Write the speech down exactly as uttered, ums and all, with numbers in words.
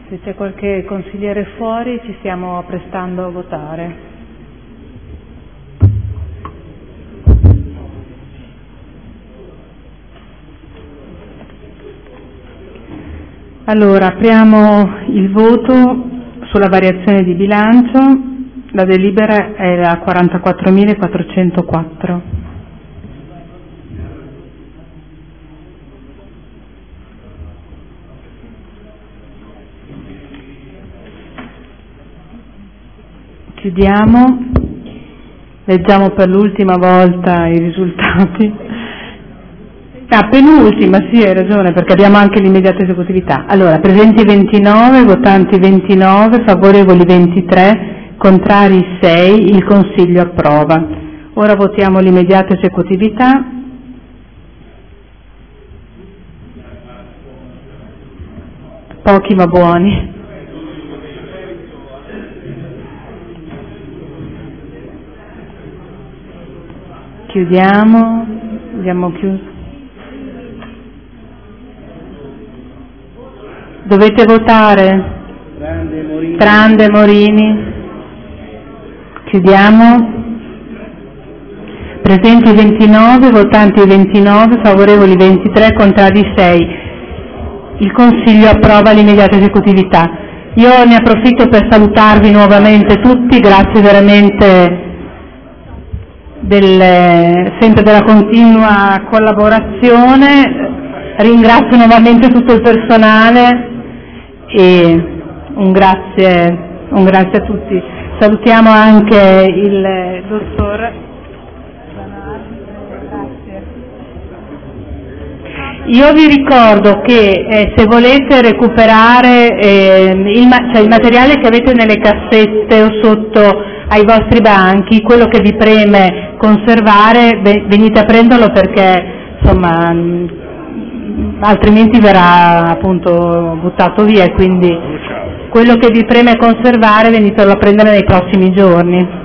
Se c'è qualche consigliere fuori ci stiamo apprestando a votare. Allora, apriamo il voto sulla variazione di bilancio. La delibera è la quarantaquattromilaquattrocentoquattro. Chiudiamo, leggiamo per l'ultima volta i risultati. Ah, penultima, sì, hai ragione, perché abbiamo anche l'immediata esecutività. Allora, presenti ventinove, votanti ventinove, favorevoli ventitré, contrari sei, il Consiglio approva. Ora votiamo l'immediata esecutività. Pochi ma buoni. Chiudiamo, abbiamo chiuso. Dovete votare? Trande, Morini. Trande, Morini. Chiudiamo. Presenti ventinove, votanti ventinove, favorevoli ventitré, contrari sei. Il Consiglio approva l'immediata esecutività. Io ne approfitto per salutarvi nuovamente tutti, grazie veramente del, sempre della continua collaborazione. Ringrazio nuovamente tutto il personale e un grazie, un grazie a tutti. Salutiamo anche il dottor. Io vi ricordo che eh, se volete recuperare eh, il, ma- cioè il materiale che avete nelle cassette o sotto ai vostri banchi, quello che vi preme conservare, ve- venite a prenderlo perché insomma mh, altrimenti verrà appunto buttato via, quindi quello che vi preme conservare venitelo a prendere nei prossimi giorni.